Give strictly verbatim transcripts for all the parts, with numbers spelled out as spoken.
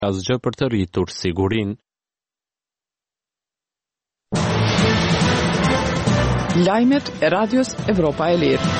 asgjë për të rritur sigurinë. Lajmet e Radios Evropa e Lirë.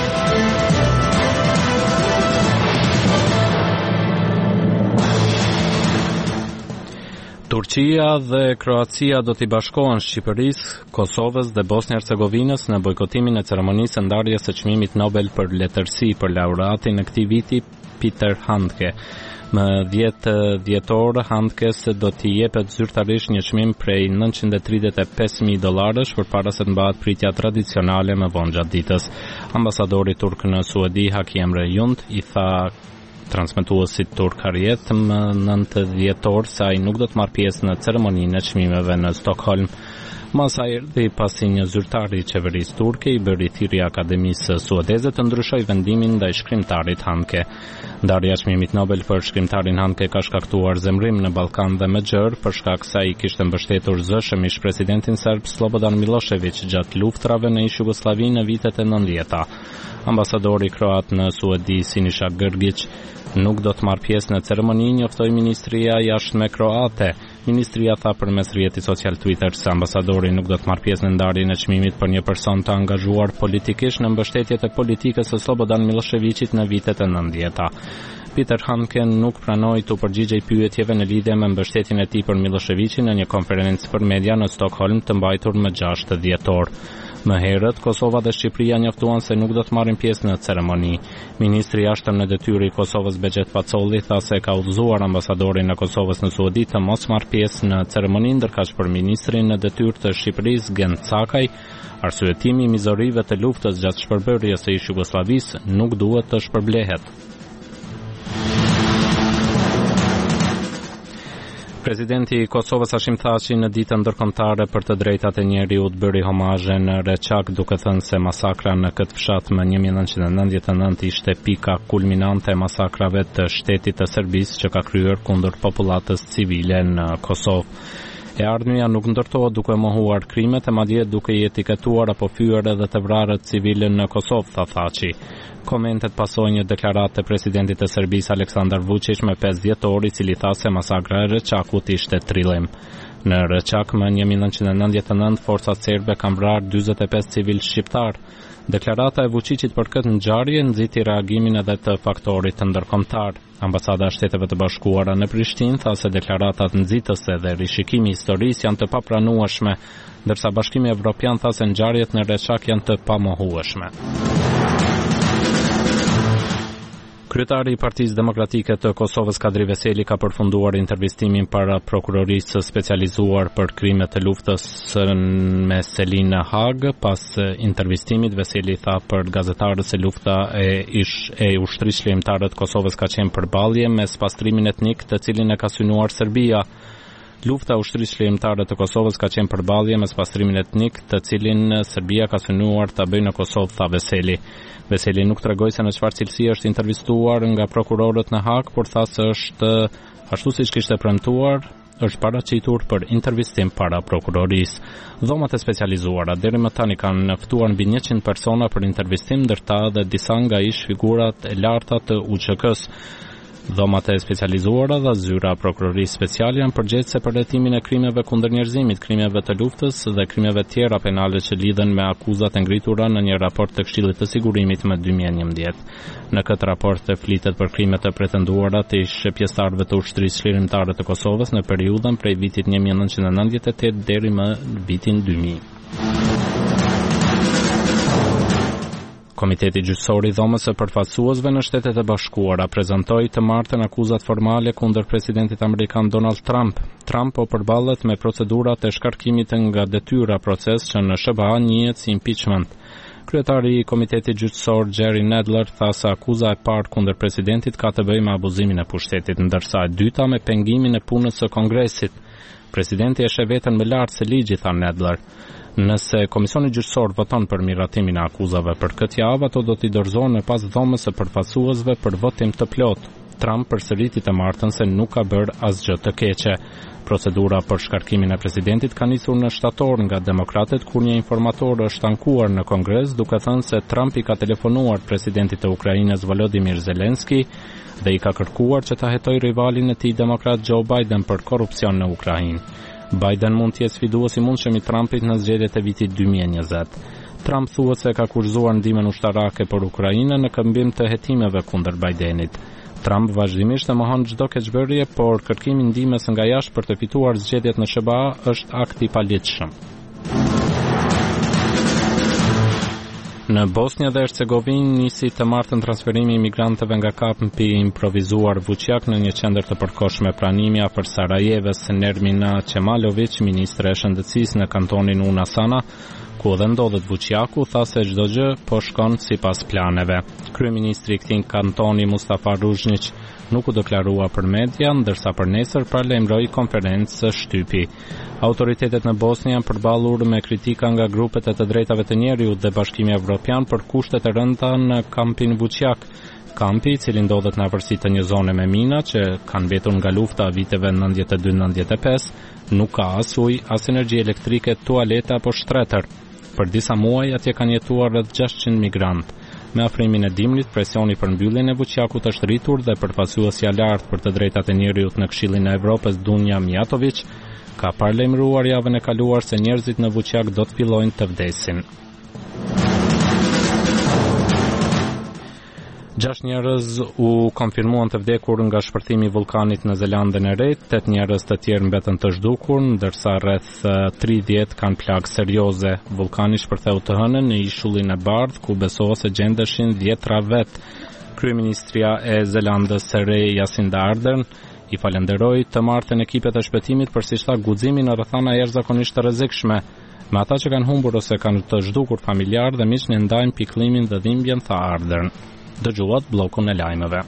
Turqia dhe Kroacia do t'i bashkohen Shqipërisë, Kosovës dhe Bosnjë-Hercegovinës në bojkotimin e ceremonisë së ndarjes së çmimit Nobel për letërsi për laureatin e këtij viti, Peter Handke. Më dhjetë dhjetor, Handkes do t'i jepet zyrtarisht një çmim prej nëntëqind e tridhjetë e pesë mijë dollarësh përpara se të mbahet pritja tradicionale më vonë gjatë ditës. Ambasadori turk në Suedi, Haki Emre Yund, i tha transmetuesit turk Hariet më nëntë dhjetor se ai nuk do të marrë pjesë në ceremoninë e çmimeve në Stockholm. Masa erdhi pasi një zyrtar i qeverisë turke i bëri thirrje akademisë suedeze të ndryshojë vendimin ndaj shkrimtarit Handke. Ndarja e çmimit Nobel për shkrimtarin Handke ka shkaktuar zemrim në Ballkan dhe më gjerë për shkak se ai kishte mbështetur zëshëmish presidentin serb Slobodan Milošević gjatë luftrave në ish Jugosllavi në vitet e nëntëdhjetë. Ambasadori kroat në Suedi, Siniša Grgić, nuk do të marrë pjesë në ceremoni, njoftoi ministria jashtme kroate. Ministria tha përmes rrjetit social Twitter se ambasadori nuk do të marrë pjesë në ndarjen e çmimit për një person të angazhuar politikisht në mbështetjet e politikës së Slobodan Miloševićit në vitet e nëntëdhjetë. Peter Handke nuk pranoi të përgjigjej pyetjeve në lidhje me mbështetjen e tij për Miloševićin në një konferencë për media në Stockholm të mbajtur më gjashtë dhjetor. Më herët, Kosova dhe Shqipëria njoftuan se nuk do të marrin pjesë në ceremoni. Ministri i jashtëm në detyrë i Kosovës Bexhet Pacolli tha se ka udhëzuar ambasadorin e Kosovës në Suedi të mos marrë pjesë në ceremoni, ndërkaq për ministrin në detyrë të Shqipërisë Gen Cakaj, arsyetimi i mizorive të luftës gjatë shpërbërjes së ish Jugosllavisë nuk duhet të shpërblehet. Presidenti i Kosovës Hashim Thaçi në ditën ndërkombëtare për të drejtat e njeriut bëri homazhe në Reçak, duke thënë se masakra në këtë fshat më një mijë nëntëqind e nëntëdhjetë e nëntë ishte pika kulminante e masakrave të shtetit të Serbisë që ka kryer kundër popullatës civile në Kosovë. E ardhmja nuk ndërtohet duke mohuar krimet e madje duke i etiketuar apo fyer edhe të vrarët civile në Kosovë, tha Thaçi. Komentet pasojnë një deklaratë të presidentit të Serbisë Aleksandar Vučić më pesë dhjetor, i cili tha se masakra e Reçakut ishte trillim. Në Reçak më një mijë nëntëqind e nëntëdhjetë e nëntë forcat serbe kanë vrarë dyzet e pesë civil shqiptar. Deklarata e Vučićit për këtë ngjarje nxiti reagimin edhe të faktorit të ndërkombëtar. Ambasada e Shteteve të Bashkuara në Prishtinë tha se deklaratat nxitëse dhe rishikimi i historisë janë të papranueshme, ndërsa Bashkimi Evropian tha se ngjarjet në Reçak janë të pamohueshme. Kryetari i Partisë Demokratike të Kosovës Kadri Veseli ka përfunduar intervistimin para prokurorisë specializuar për krime të luftës me Selin në Hag. Pas intervistimit, Veseli tha për gazetarët se lufta e ish e ushtrisë lejmtare të Kosovës ka qenë përballje mes pastrimin etnik të cilin e ka synuar Serbia. Lufta e ushtrisë lejmtare të Kosovës ka qenë përballje mes pastrimin etnik të cilin Serbia ka synuar ta bëjë në Kosovë, tha Veseli. Veseli nuk tregoi se në çfarë cilësi është intervistuar nga prokurorët në Hag, por tha se është ashtu siç kishte premtuar, është paraqitur për intervistim para prokurorisë. Dhomat e specializuara deri më tani kanë ftuar mbi njëqind persona për intervistim, ndërta edhe disa nga ish figurat e larta të U Q K-s. Dhomat e specializuara dhe zyra prokurorisë speciale janë përgjegjëse për hetimin e krimeve kundër njerëzimit, krimeve të luftës dhe krimeve tjera penale që lidhen me akuzat e ngritura në një raport të Këshillit të Sigurimit më dy mijë e njëmbëdhjetë. Në këtë raport flitet për krimet e pretenduara të ish pjesëtarëve të ushtrisë lirëmtare të Kosovës në periudhën prej vitit një mijë nëntëqind e nëntëdhjetë e tetë deri më vitin dy mijë. Komiteti Gjyqësor i Dhomës së Përfaqësuesve në Shtetet e Bashkuara prezantoi të martën akuzat formale kundër presidentit amerikan Donald Trump. Trump po përballet me procedurat e shkarkimit nga detyra, proces që në S B A njihet si impeachment. Kryetari i Komitetit Gjyqësor Jerry Nadler tha se akuza e parë kundër presidentit ka të bëjë me abuzimin e pushtetit, ndërsa e dyta me pengimin e punës së Kongresit. Presidenti e sheh veten më lart se ligji, tha Nadler. Nëse Komisioni Gjyqësor voton për miratimin e akuzave për këtë javë, ato do t'i dorëzohen në pas Dhomës së Përfaqësuesve për votim të plotë. Trump përsëriti të martën se nuk ka bërë asgjë të keqe. Procedura për shkarkimin e presidentit ka nisur në shtator nga demokratët kur një informator është ankuar në Kongres duke thënë se Trump i ka telefonuar presidentit të Ukrainës Volodymyr Zelensky dhe i ka kërkuar që ta hetojë rivalin e tij demokrat Joe Biden për korrupsion në Ukrainë. Biden mund të jetë sfiduesi i mundshëm i Trumpit në zgjedhjet e vitit dy mijë e njëzet. Trump thuhet se ka kurzuar ndihmën ushtarake për Ukrainën në këmbim të hetimeve kundër Bidenit. Trump vazhdimisht e mohon çdo keqbërje, por kërkimi ndihmës nga jashtë për të fituar zgjedhjet në S B A është akt i paligjshëm. Në Bosnjë dhe Hercegovinë nisi të martën transferimi i migrantëve nga kampi improvisuar Vučjak në një qendër të përkohshme pranimi afër Sarajevës. Nermina Qemalović, ministre e shëndetësisë në kantonin Una Sana, ku dhe ndodhet Vučjaku, tha se çdo gjë po shkon sipas planeve. Kryeministri i këtij kantoni Mustafa Ruzhnić nuk u deklarua për media, ndërsa për nesër paralajmëroi konferencë shtypi. Autoritetet në Bosnjë janë përballur me kritika nga grupet e të drejtave të njerëzit dhe Bashkimi Evropian për kushtet e rënda në kampin Vučjak. Kampi, i cili ndodhet në afërsi të një zone me mina që kanë mbetur nga lufta viteve nëntëdhjetë e dy nëntëdhjetë e pesë, nuk ka as ujë, as energji elektrike, tualete apo shtretër. Për disa muaj atje kanë jetuar rreth gjashtëqind migrantë. Me afrimin e dimrit, presioni për mbylljen e Vučjakut është rritur dhe përfaqësuesja lartë për të drejtat e njerëzit në Këshillin e Evropës Dunja Mijatović ka paralajmëruar javën e kaluar se njerëzit në Vučjak do të fillojnë të vdesin. Gjashtë njerëz u konfirmuan të vdekur nga shpërthimi i vulkanit në Zelandën e Re, tetë njerëz të tjerë mbetën të zhdukur, ndërsa rreth tridhjetë kanë plagë serioze. Vulkani shpërtheu të hënën në ishullin e bardhë, ku besohet se gjendeshin dhjetra vetë. Kryeministria e Zelandës së Re, Jacinda Ardern, i falenderoi të martën ekipet e shpëtimit për si shta guximin në rrethana jashtëzakonisht të rrezikshme. Me ata që kanë humbur ose kanë të zhdukur familjar dhe miq ne ndajmë pikëllimin dhe dhimbjen, tha Ardern. Dëgjuat bllokun e lajmeve.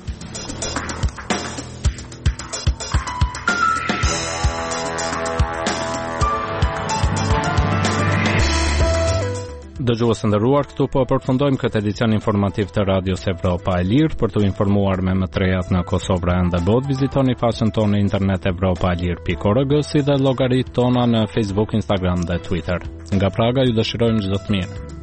Dëgjues të nderuar, këtu po përfundojmë këtë edicion informativ të Radios Evropa e Lirë. Për të informuar me më të rejat në Kosovë dhe bot, vizitoni faqen tonë në internet evropa e lirë pikë org, si dhe llogaritë tona në Facebook, Instagram dhe Twitter. Nga Praga ju dëshirojmë çdo të mirë.